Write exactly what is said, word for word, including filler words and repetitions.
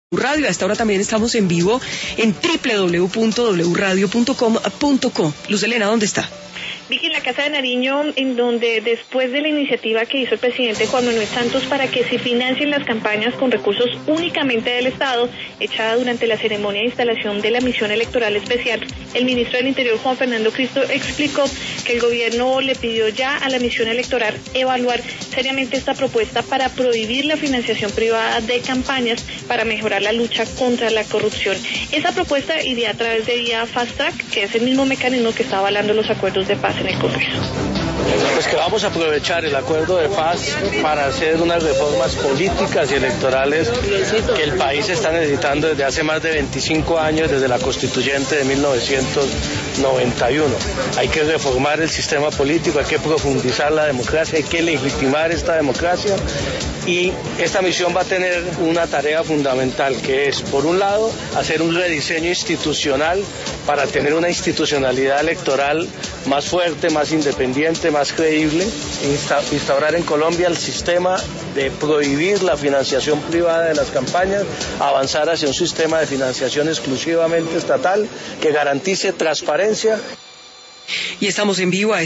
Radio. A esta hora también estamos en vivo en doble u doble u doble u punto w radio punto com punto co. Luz Helena, ¿dónde está? Vicky, en la Casa de Nariño, en donde después de la iniciativa que hizo el presidente Juan Manuel Santos para que se financien las campañas con recursos únicamente del Estado, echada durante la ceremonia de instalación de la misión electoral especial, el ministro del Interior, Juan Fernando Cristo, explicó que el gobierno le pidió ya a la misión electoral evaluar seriamente esta propuesta para prohibir la financiación privada de campañas para mejorar la lucha contra la corrupción. Esa propuesta iría a través de vía Fast Track, que es el mismo mecanismo que está avalando los acuerdos de paz en el Congreso. Pues que vamos a aprovechar el acuerdo de paz para hacer unas reformas políticas y electorales que el país está necesitando desde hace más de veinticinco años, desde la constituyente de mil novecientos noventa y uno. Hay que reformar el sistema político, hay que profundizar la democracia, hay que legitimar esta democracia, y esta misión va a tener una tarea fundamental, que es, por un lado, hacer un rediseño institucional para tener una institucionalidad electoral más fuerte, más independiente, más creíble, instaurar en Colombia el sistema de prohibir la financiación privada de las campañas, avanzar hacia un sistema de financiación exclusivamente estatal que garantice transparencia. Y estamos en vivo a